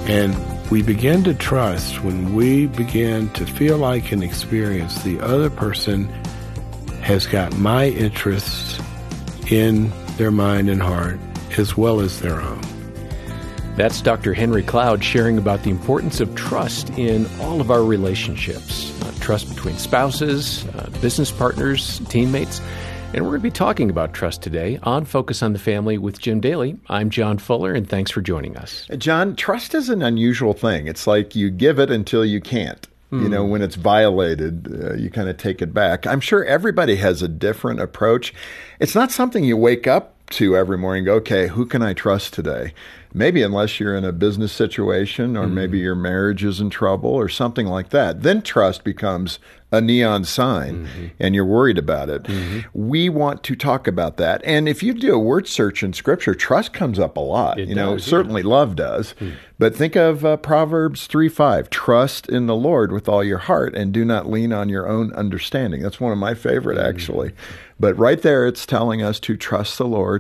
And we begin to trust when we begin to feel like and experience the other person has got my interests in their mind and heart as well as their own. That's Dr. Henry Cloud sharing about the importance of trust in all of our relationships. Trust between spouses, business partners, teammates. And we're going to be talking about trust today on Focus on the Family with Jim Daly. I'm John Fuller, and thanks for joining us. John, trust is an unusual thing. It's like you give it until you can't. You know, when it's violated, you kind of take it back. I'm sure everybody has a different approach. It's not something you wake up to every morning and go, okay, who can I trust today? Maybe unless you're in a business situation or maybe your marriage is in trouble or something like that. Then trust becomes a neon sign and you're worried about it. We want to talk about that. And if you do a word search in Scripture, trust comes up a lot. It you know, does, certainly love does. But think of Proverbs 3:5. Trust in the Lord with all your heart and do not lean on your own understanding. That's one of my favorite, actually. But right there, it's telling us to trust the Lord.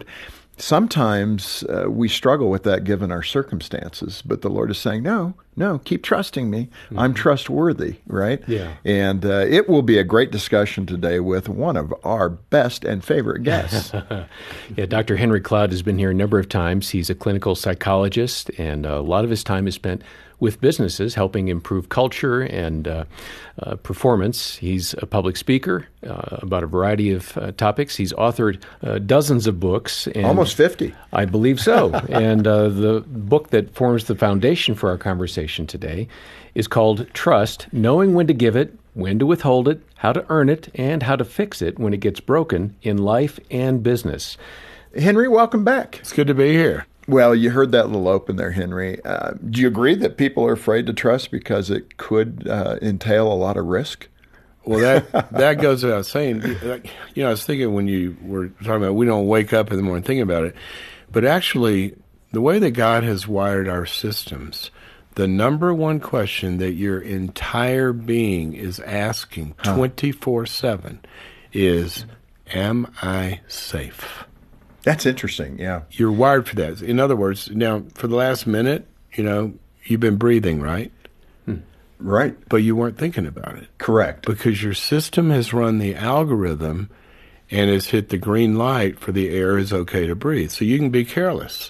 Sometimes we struggle with that given our circumstances, but the Lord is saying, no, keep trusting me. I'm trustworthy, right? Yeah. And it will be a great discussion today with one of our best and favorite guests. Yeah, Dr. Henry Cloud has been here a number of times. He's a clinical psychologist, and a lot of his time is spent with businesses, helping improve culture and performance. He's a public speaker about a variety of topics. He's authored dozens of books. And Almost 50. I believe so. And the book that forms the foundation for our conversation today is called Trust, Knowing When to Give It, When to Withhold It, How to Earn It, and How to Fix It When It Gets Broken in Life and Business. Henry, welcome back. It's good to be here. Well, you heard that little open there, Henry. Do you agree that people are afraid to trust because it could entail a lot of risk? Well, that goes without saying. You know, I was thinking when you were talking about we don't wake up in the morning thinking about it, but actually the way that God has wired our systems, the number one question that your entire being is asking 24/7 is, am I safe? That's interesting, yeah. You're wired for that. In other words, now, for the last minute, you know, you've been breathing, right? Right. But you weren't thinking about it. Correct. Because your system has run the algorithm and has hit the green light for the air is okay to breathe. So you can be careless.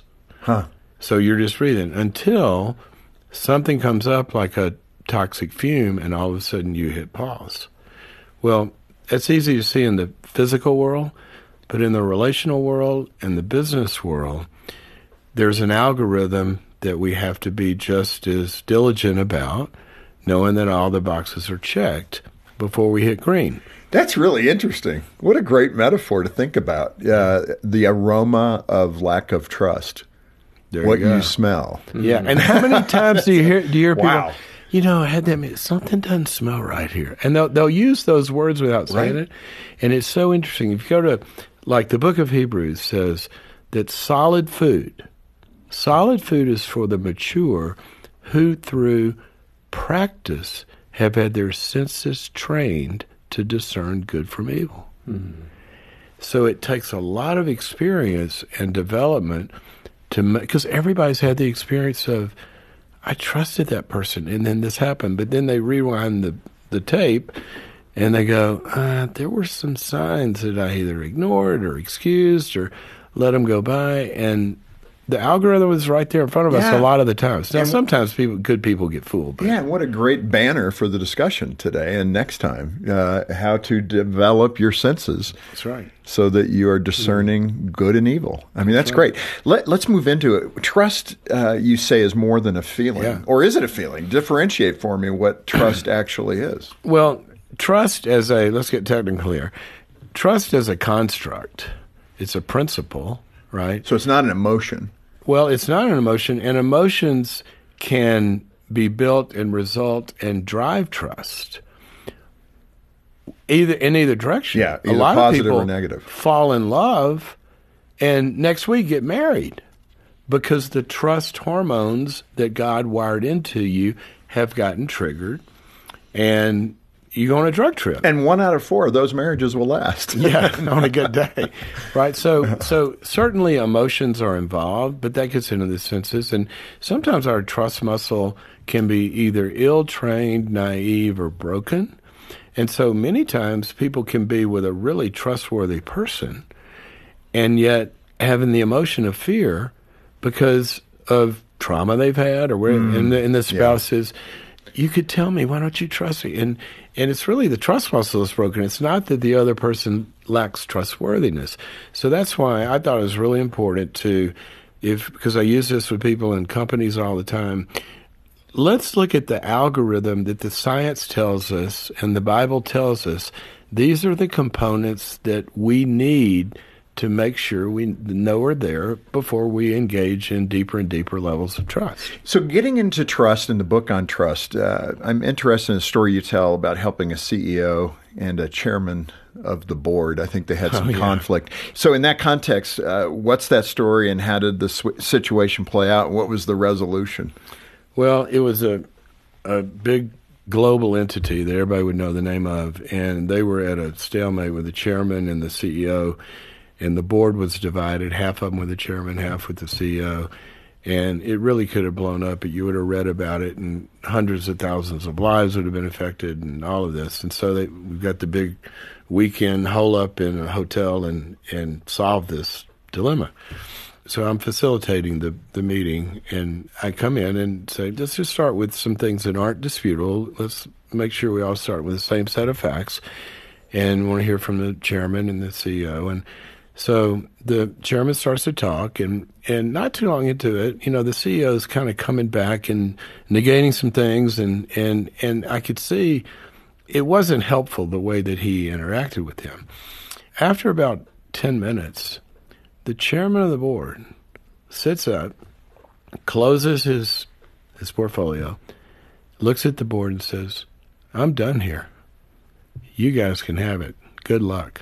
So you're just breathing until something comes up like a toxic fume and all of a sudden you hit pause. Well, that's easy to see in the physical world. But in the relational world and the business world, there's an algorithm that we have to be just as diligent about, knowing that all the boxes are checked before we hit green. That's really interesting. What a great metaphor to think about. The aroma of lack of trust. What you smell. Yeah, and how many times do you hear people, Wow. you know, I had that, something doesn't smell right here. And they'll use those words without saying it. And it's so interesting. If you go to, like the book of Hebrews says that solid food is for the mature who through practice have had their senses trained to discern good from evil. So it takes a lot of experience and development because everybody's had the experience of, I trusted that person, and then this happened. But then they rewind the tape, and they go, there were some signs that I either ignored or excused or let them go by. And the algorithm was right there in front of us a lot of the times. Now, sometimes good people get fooled. But. Yeah, and what a great banner for the discussion today and next time, how to develop your senses. That's right. So that you are discerning good and evil. I mean, that's great. Let's move into it. Trust, you say, is more than a feeling. Yeah. Or is it a feeling? Differentiate for me what trust actually is. Well, trust let's get technical here. Trust as a construct. It's a principle, right? So it's not an emotion. Well, it's not an emotion, and emotions can be built and result and drive trust. In either direction. Yeah, a either lot positive of people or negative. fall in love and next week get married because the trust hormones that God wired into you have gotten triggered, and you go on a drug trip. And 1 out of 4 of those marriages will last. Yeah, on a good day, right? So certainly emotions are involved, but that gets into the senses. And sometimes our trust muscle can be either ill-trained, naive, or broken. And so many times people can be with a really trustworthy person and yet having the emotion of fear because of trauma they've had, or where, and the spouse says, you could tell me, why don't you trust me? And it's really the trust muscle is broken. It's not that the other person lacks trustworthiness. So that's why I thought it was really important because I use this with people in companies all the time, let's look at the algorithm that the science tells us and the Bible tells us. These are the components that we need to make sure we know are there before we engage in deeper and deeper levels of trust. So getting into trust in the book on trust, I'm interested in a story you tell about helping a CEO and a chairman of the board. I think they had some conflict. So in that context, what's that story and how did the situation play out? What was the resolution? Well, it was a big global entity that everybody would know the name of, and they were at a stalemate with the chairman and the CEO. And the board was divided, half of them with the chairman, half with the CEO. And it really could have blown up, but you would have read about it, and hundreds of thousands of lives would have been affected and all of this. And so we got the big weekend hole up in a hotel and solve this dilemma. So I'm facilitating the meeting, and I come in and say, let's just start with some things that aren't disputable. Let's make sure we all start with the same set of facts. And we want to hear from the chairman and the CEO. And so the chairman starts to talk, and not too long into it, the CEO is kind of coming back and negating some things, and I could see it wasn't helpful the way that he interacted with him. After about 10 minutes, the chairman of the board sits up, closes his portfolio, looks at the board and says, I'm done here. You guys can have it. Good luck.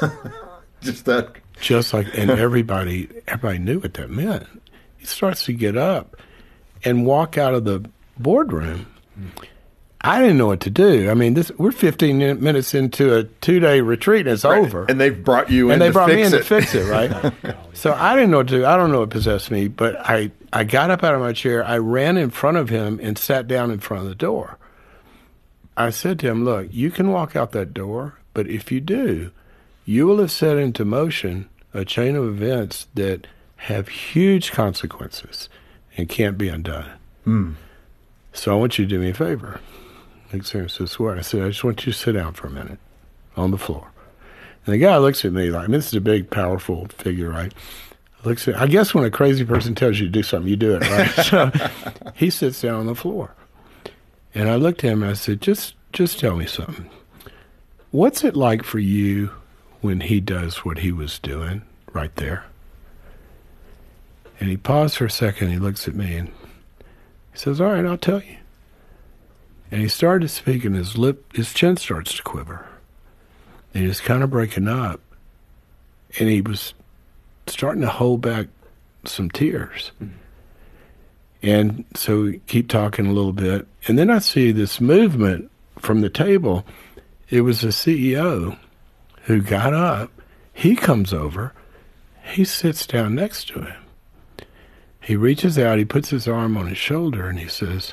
Just like, and everybody knew what that meant. He starts to get up and walk out of the boardroom. I didn't know what to do. I mean, we're 15 minutes into a 2-day retreat, and it's over. And they've brought you in and they brought me in to to fix it, right? So I didn't know what to do. I don't know what possessed me, but I got up out of my chair. I ran in front of him and sat down in front of the door. I said to him, look, you can walk out that door, but if you do, you will have set into motion a chain of events that have huge consequences and can't be undone. So I want you to do me a favor. He says, what? I said, I just want you to sit down for a minute on the floor. And the guy looks at me like, this is a big, powerful figure, right? I guess when a crazy person tells you to do something, you do it, right? So he sits down on the floor. And I looked at him and I said, just tell me something. What's it like for you when he does what he was doing right there? And he paused for a second. He looks at me and he says, all right, I'll tell you. And he started to speak, and his chin starts to quiver. And he was kind of breaking up. And he was starting to hold back some tears. And so we keep talking a little bit. And then I see this movement from the table. It was the CEO who got up. He comes over. He sits down next to him. He reaches out. He puts his arm on his shoulder, and he says,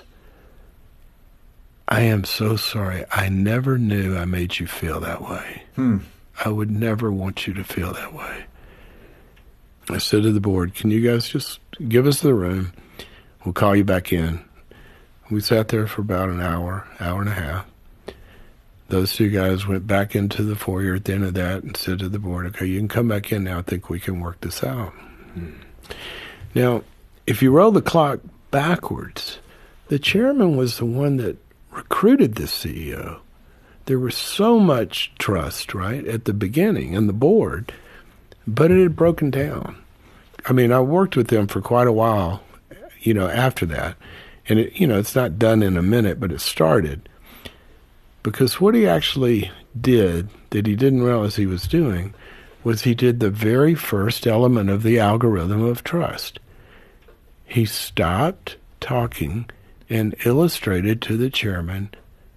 I am so sorry. I never knew I made you feel that way. I would never want you to feel that way. I said to the board, can you guys just give us the room? We'll call you back in. We sat there for about an hour and a half. Those two guys went back into the foyer at the end of that and said to the board, okay, you can come back in now. I think we can work this out. Now, if you roll the clock backwards, the chairman was the one that recruited this CEO. There was so much trust, right, at the beginning in the board, but it had broken down. I mean, I worked with them for quite a while, after that. And, it's not done in a minute, but it started. Because what he actually did that he didn't realize he was doing was he did the very first element of the algorithm of trust. He stopped talking and illustrated to the chairman,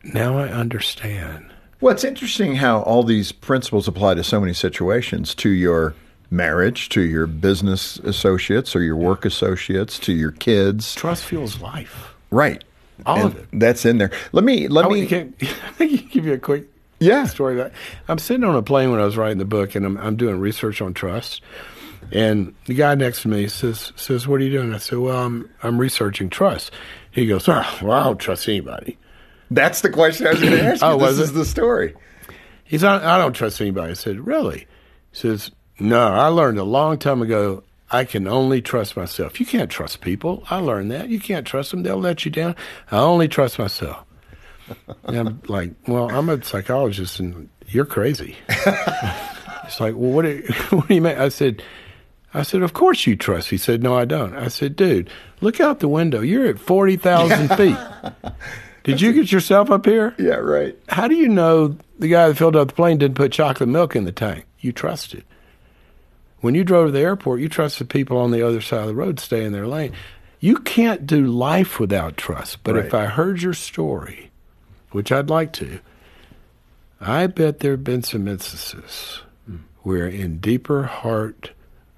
now I understand. Well, it's interesting how all these principles apply to so many situations, to your marriage, to your business associates or your work associates, to your kids. Trust fuels life. Right. All of it. That's in there. Let me give you a quick story. I'm sitting on a plane when I was writing the book, and I'm doing research on trust. And the guy next to me says, "What are you doing?" I said, "Well, I'm researching trust." He goes, "Oh, well, I don't trust anybody." That's the question I was going to ask you. Oh, this is the story. He said, "I don't trust anybody." I said, "Really?" He says, "No, I learned a long time ago I can only trust myself." You can't trust people. I learned that. You can't trust them. They'll let you down. I only trust myself. And I'm like, "Well, I'm a psychologist, and you're crazy." It's like, "Well, what do you mean?" I said, "Of course you trust." He said, "No, I don't." I said, "Dude, look out the window. You're at 40,000 feet. Did you get yourself up here?" Yeah, right. How do you know the guy that filled up the plane didn't put chocolate milk in the tank? You trusted. When you drove to the airport, you trusted people on the other side of the road stay in their lane. You can't do life without trust. But if I heard your story, which I'd like to, I bet there have been some instances where in deeper heart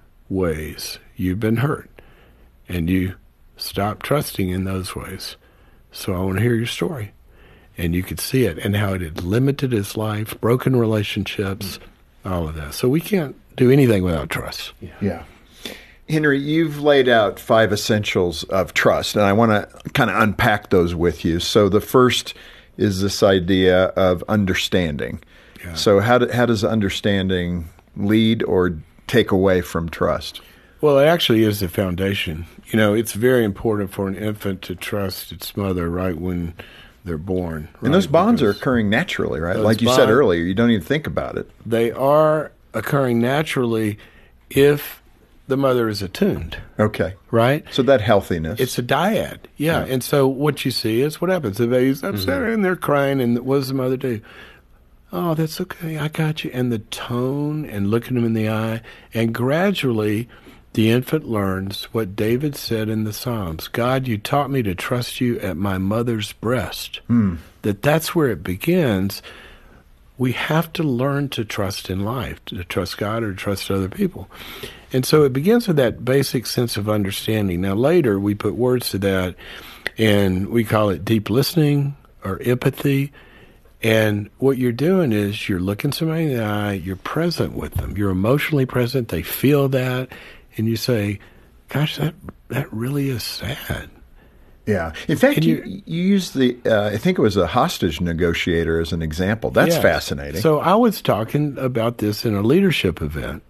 ways you've been hurt and you stopped trusting in those ways. So I want to hear your story. And you could see it and how it had limited his life, broken relationships, all of that. So we can't do anything without trust. Yeah. Henry, you've laid out 5 essentials of trust, and I want to kind of unpack those with you. So the first is this idea of understanding. Yeah. So how does understanding lead or take away from trust? Well, it actually is the foundation. You know, it's very important for an infant to trust its mother right when they're born. Right? And those bonds are occurring naturally, right? Like you said earlier, you don't even think about it. They are occurring naturally if the mother is attuned. Okay. Right? So that healthiness. It's a dyad. Yeah. And so what you see is what happens. The baby's upset and they're crying, and what does the mother do? "Oh, that's okay. I got you." And the tone and looking them in the eye, and gradually the infant learns what David said in the Psalms. "God, you taught me to trust you at my mother's breast." That's where it begins. We have to learn to trust in life, to trust God or to trust other people. And so it begins with that basic sense of understanding. Now, later we put words to that, and we call it deep listening or empathy. And what you're doing is you're looking somebody in the eye, you're present with them, you're emotionally present, they feel that, and you say, "Gosh, that really is sad." Yeah. In fact, you used I think it was a hostage negotiator as an example. That's fascinating. So I was talking about this in a leadership event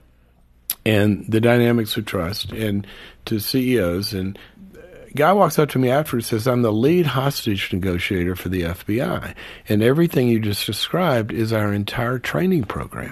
and the dynamics of trust and to CEOs. And a guy walks up to me afterwards and says, "I'm the lead hostage negotiator for the FBI. And everything you just described is our entire training program."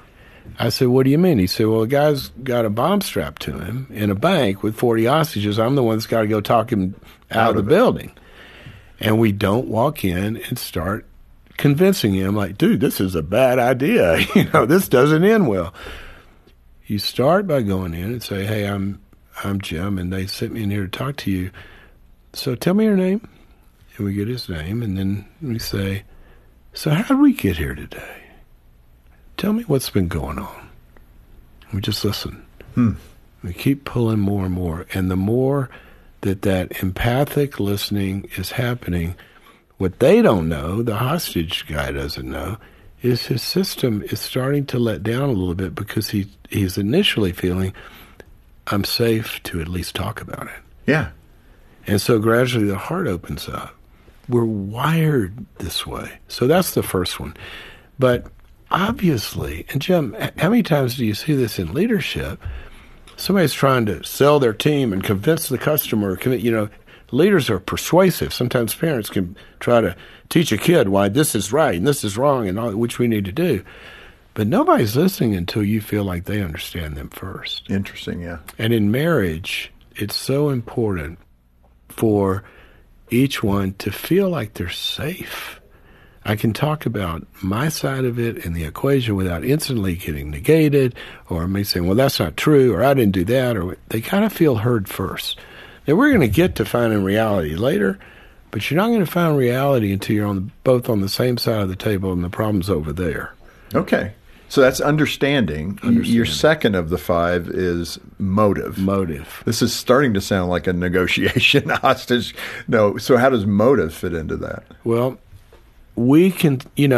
I said, "What do you mean?" He said, "Well, a guy's got a bomb strapped to him in a bank with 40 hostages. I'm the one that's got to go talk him out of the building." And we don't walk in and start convincing him like, "Dude, this is a bad idea. This doesn't end well." You start by going in and say, "Hey, I'm Jim, and they sent me in here to talk to you. So tell me your name." And we get his name, and then we say, "So how did we get here today? Tell me what's been going on." We just listen. We keep pulling more and more. And the more that empathic listening is happening, what they don't know, the hostage guy doesn't know, is his system is starting to let down a little bit because he's initially feeling, "I'm safe to at least talk about it." Yeah. And so gradually the heart opens up. We're wired this way. So that's the first one. But obviously, and Jim, how many times do you see this in leadership? Somebody's trying to sell their team and convince the customer. Leaders are persuasive. Sometimes parents can try to teach a kid why this is right and this is wrong and all, which we need to do. But nobody's listening until you feel like they understand them first. Interesting, yeah. And in marriage, it's so important for each one to feel like they're safe. I can talk about my side of it in the equation without instantly getting negated or me saying, "Well, that's not true," or "I didn't do that," or they kind of feel heard first. Now, we're going to get to finding reality later, but you're not going to find reality until you're both on the same side of the table and the problem's over there. Okay. So that's understanding. Your second of the 5 is motive. Motive. This is starting to sound like a negotiation hostage. No. So how does motive fit into that? Well, we can,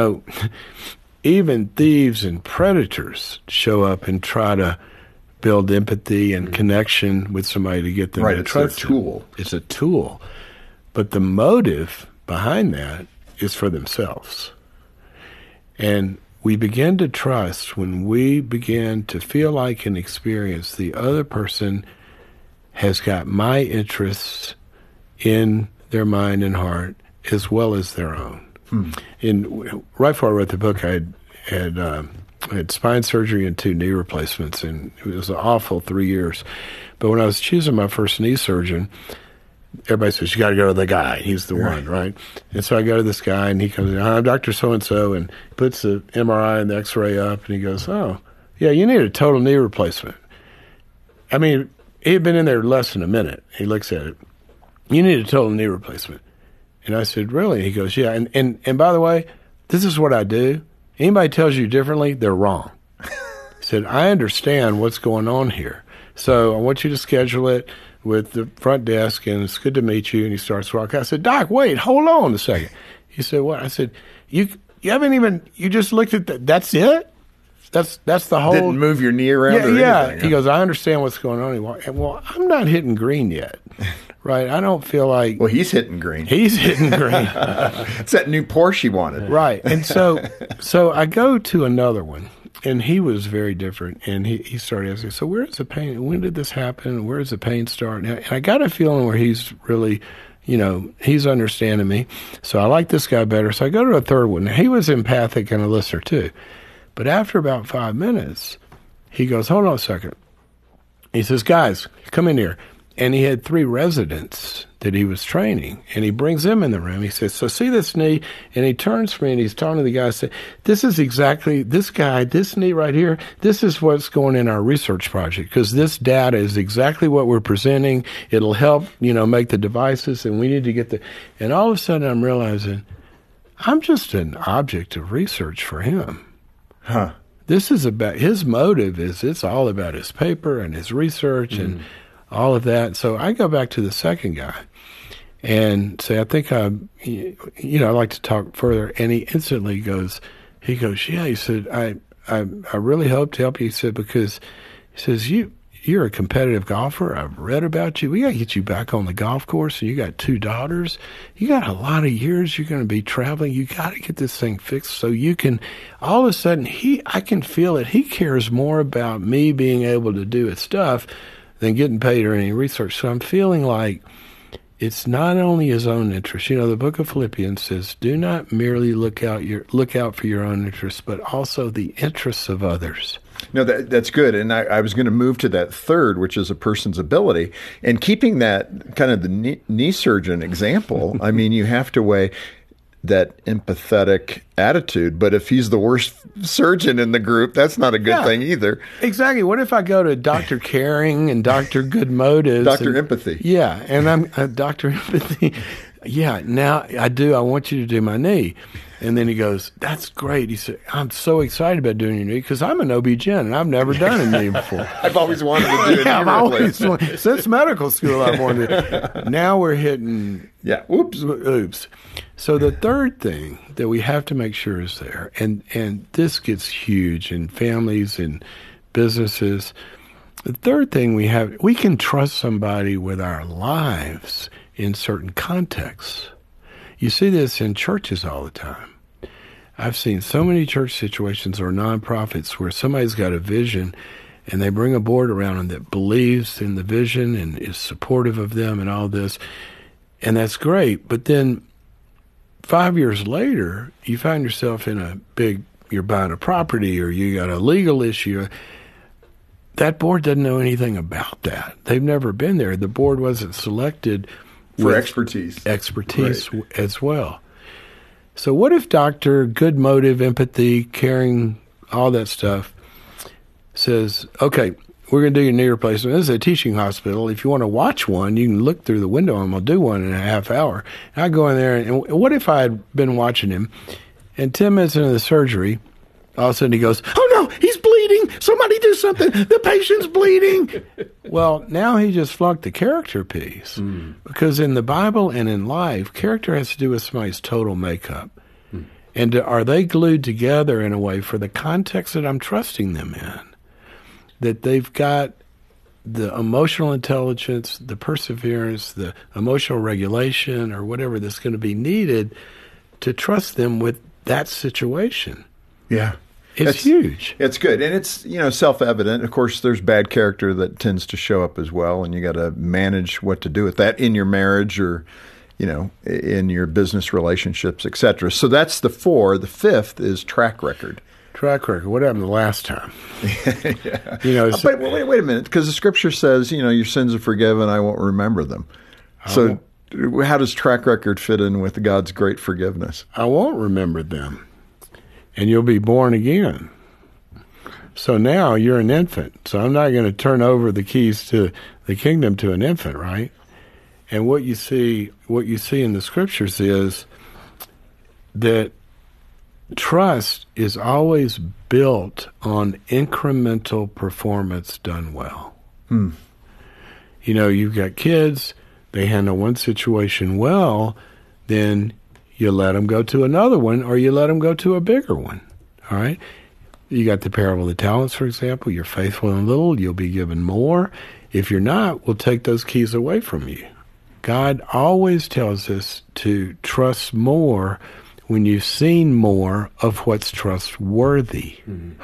even thieves and predators show up and try to build empathy and connection with somebody to get them to trust. It's a tool. It's a tool. But the motive behind that is for themselves. And we begin to trust when we begin to feel like and experience the other person has got my interests in their mind and heart as well as their own. And right before I wrote the book, I had spine surgery and 2 knee replacements, and it was an awful 3 years. But when I was choosing my first knee surgeon, everybody says, you got to go to the guy. He's the one, right? And so I go to this guy, and he comes in, I'm Dr. So-and-so, and puts the MRI and the X-ray up, and he goes, oh, yeah, you need a total knee replacement. I mean, he had been in there less than a minute. He looks at it. You need a total knee replacement. And I said, really? He goes, yeah. And by the way, this is what I do. Anybody tells you differently, they're wrong. He said, I understand what's going on here. So I want you to schedule it with the front desk, and it's good to meet you. And he starts walking. I said, Doc, wait, hold on a second. He said, what? I said, you haven't even, you just looked at that. That's it? That's the whole. Didn't move your knee around or anything. He goes, I understand what's going on. Well, I'm not hitting green yet. Right. I don't feel like. Well, he's hitting green. He's hitting green. It's that new Porsche he wanted. Right. And so I go to another one, and he was very different. And he started asking, so where's the pain? When did this happen? Where does the pain start? And I got a feeling where he's really, he's understanding me. So I like this guy better. So I go to a third one. He was empathic and a listener too. But after about 5 minutes, he goes, hold on a second. He says, guys, come in here. And he had 3 residents that he was training, and he brings them in the room. He says, so see this knee? And he turns to me, and he's talking to the guy, saying, this is exactly, this guy, this knee right here, this is what's going in our research project, because this data is exactly what we're presenting. It'll help, make the devices, and we need to get and all of a sudden I'm realizing I'm just an object of research for him. Huh. This is about, his motive is, it's all about his paper and his research and all of that. So I go back to the second guy and say, I think I'd like to talk further. And he instantly goes, yeah. He said, I really hope to help you. He said, because he says, you're a competitive golfer. I've read about you. We got to get you back on the golf course. And you got 2 daughters. You got a lot of years you're going to be traveling. You got to get this thing fixed so you can, all of a sudden, I can feel it. He cares more about me being able to do his stuff than getting paid or any research. So I'm feeling like it's not only his own interest. The book of Philippians says, do not merely look out for your own interests, but also the interests of others. No, that's good. And I was going to move to that third, which is a person's ability. And keeping that kind of the knee surgeon example, I mean, you have to weigh that empathetic attitude. But if he's the worst surgeon in the group, that's not a good thing either. Exactly. What if I go to Dr. Caring and Dr. Good Motives? Dr. Empathy. Yeah. And I'm Dr. Empathy. Yeah. Now I want you to do my knee. And then he goes, that's great. He said, I'm so excited about doing your knee because I'm an OB-GYN and I've never done a knee before. I've always wanted to do a knee replacement. Since medical school, I've wanted to. Now we're hitting oops. So the third thing that we have to make sure is there, and this gets huge in families and businesses. The third thing we can trust somebody with our lives in certain contexts. You see this in churches all the time. I've seen so many church situations or nonprofits where somebody's got a vision and they bring a board around them that believes in the vision and is supportive of them and all this. And that's great. But then 5 years later, you find yourself in you're buying a property or you got a legal issue. That board doesn't know anything about that. They've never been there. The board wasn't selected for expertise right. As well. So what if Dr. Good Motive, Empathy, Caring, all that stuff says, okay, we're going to do your knee replacement. This is a teaching hospital. If you want to watch one, you can look through the window and we'll do one in a half hour. And I go in there, and what if I had been watching him, and 10 minutes into the surgery, all of a sudden he goes, "Oh no, he's bleeding. Somebody do something. The patient's bleeding." Well, now he just flunked the character piece. Because in the Bible and in life, character has to do with somebody's total makeup. And are they glued together in a way for the context that I'm trusting them in? That they've got the emotional intelligence, the perseverance, the emotional regulation, or whatever that's going to be needed to trust them with that situation. Yeah. It's huge. It's good. And it's, self-evident. Of course, there's bad character that tends to show up as well, and you got to manage what to do with that in your marriage or, in your business relationships, et cetera. So that's the 4. The 5th is track record. Track record. What happened the last time? Yeah. But wait a minute, because the scripture says, your sins are forgiven, I won't remember them. So how does track record fit in with God's great forgiveness? I won't remember them, and you'll be born again. So now you're an infant. So I'm not going to turn over the keys to the kingdom to an infant, right? And what you see in the scriptures is that trust is always built on incremental performance done well. You've got kids, they handle one situation well, then you let them go to another one, or you let them go to a bigger one. All right? You got the parable of the talents, for example. You're faithful in little, you'll be given more. If you're not, we'll take those keys away from you. God always tells us to trust more when you've seen more of what's trustworthy.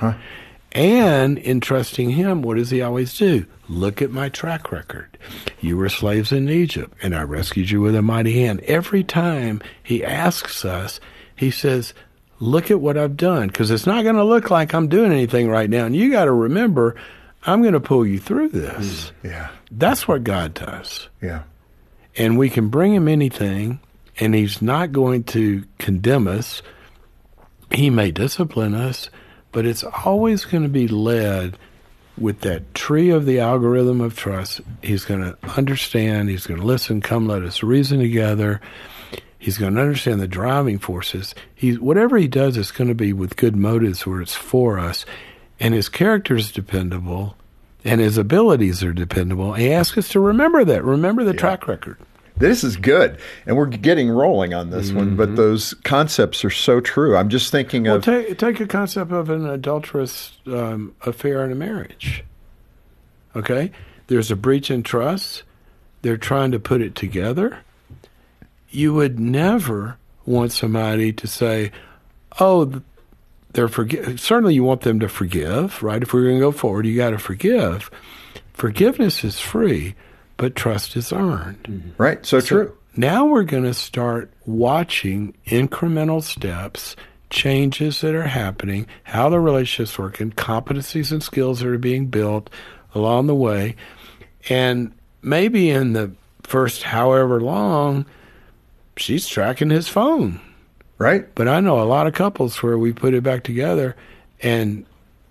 And in trusting him, what does he always do? Look at my track record. You were slaves in Egypt, and I rescued you with a mighty hand. Every time he asks us, he says, look at what I've done, because it's not going to look like I'm doing anything right now. And you got to remember, I'm going to pull you through this. Yeah. That's what God does. Yeah. And we can bring him anything, and he's not going to condemn us. He may discipline us, but it's always going to be led with that tree of the algorithm of trust. He's going to understand. He's going to listen. Come, let us reason together. He's going to understand the driving forces. Whatever he does is going to be with good motives where it's for us. And his character is dependable, and his abilities are dependable. He asks us to remember that. Remember the track record. This is good. And we're getting rolling on this one, but those concepts are so true. I'm just thinking of... Take a concept of an adulterous affair in a marriage. Okay? There's a breach in trust. They're trying to put it together. You would never want somebody to say, oh, certainly you want them to forgive, right? If we're going to go forward, you got to forgive. Forgiveness is free, but trust is earned. Right, so true. Now we're going to start watching incremental steps, changes that are happening, how the relationship's working, competencies and skills that are being built along the way. And maybe in the first however long, she's tracking his phone. Right. But I know a lot of couples where we put it back together and,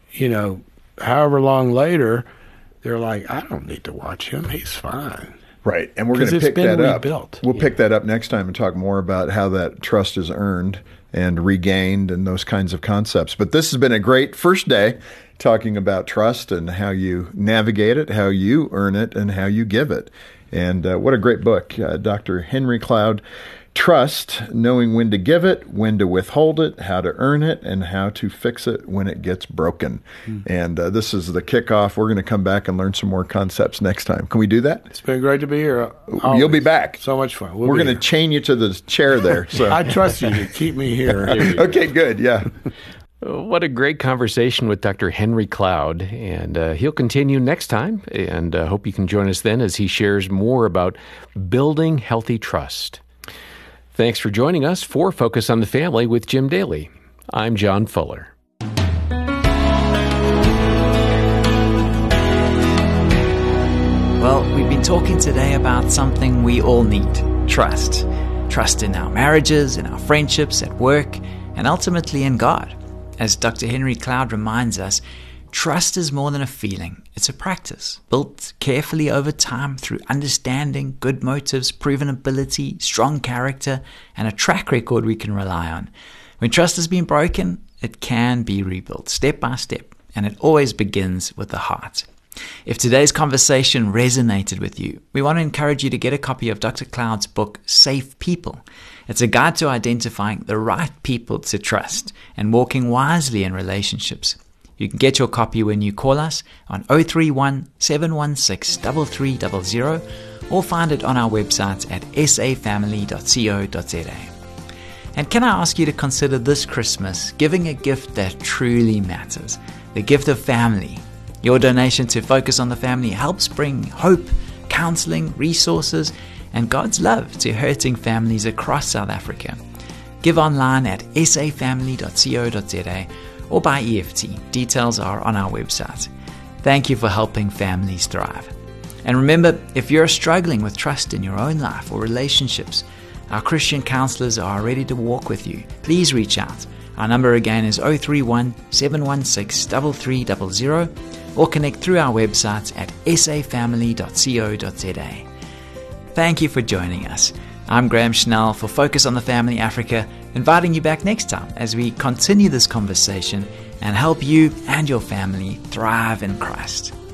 however long later, they're like, I don't need to watch him. He's fine. Right. And we're going to pick that up. Rebuilt. We'll pick that up next time and talk more about how that trust is earned and regained and those kinds of concepts. But this has been a great first day talking about trust and how you navigate it, how you earn it, and how you give it. And what a great book. Dr. Henry Cloud, Trust, knowing when to give it, when to withhold it, how to earn it, and how to fix it when it gets broken. And this is the kickoff. We're going to come back and learn some more concepts next time. Can we do that? It's been great to be here. You'll be back. So much fun. We're going to chain you to the chair there. So I trust you to keep me here. Okay, good. Yeah. What a great conversation with Dr. Henry Cloud, and he'll continue next time, and hope you can join us then as he shares more about building healthy trust. Thanks for joining us for Focus on the Family with Jim Daly. I'm John Fuller. Well, we've been talking today about something we all need, trust. Trust in our marriages, in our friendships, at work, and ultimately in God. As Dr. Henry Cloud reminds us, trust is more than a feeling. It's a practice, built carefully over time through understanding, good motives, proven ability, strong character, and a track record we can rely on. When trust has been broken, it can be rebuilt step by step, and it always begins with the heart. If today's conversation resonated with you, we want to encourage you to get a copy of Dr. Cloud's book, Safe People. It's a guide to identifying the right people to trust and walking wisely in relationships. You can get your copy when you call us on 031 716 3300 or find it on our website at safamily.co.za. And can I ask you to consider this Christmas giving a gift that truly matters, the gift of family. Your donation to Focus on the Family helps bring hope, counseling, resources, and God's love to hurting families across South Africa. Give online at safamily.co.za or by EFT. Details are on our website. Thank you for helping families thrive. And remember, if you're struggling with trust in your own life or relationships, our Christian counselors are ready to walk with you. Please reach out. Our number again is 031 716 3300 or connect through our website at safamily.co.za. Thank you for joining us. I'm Graham Schnell for Focus on the Family Africa, inviting you back next time as we continue this conversation and help you and your family thrive in Christ.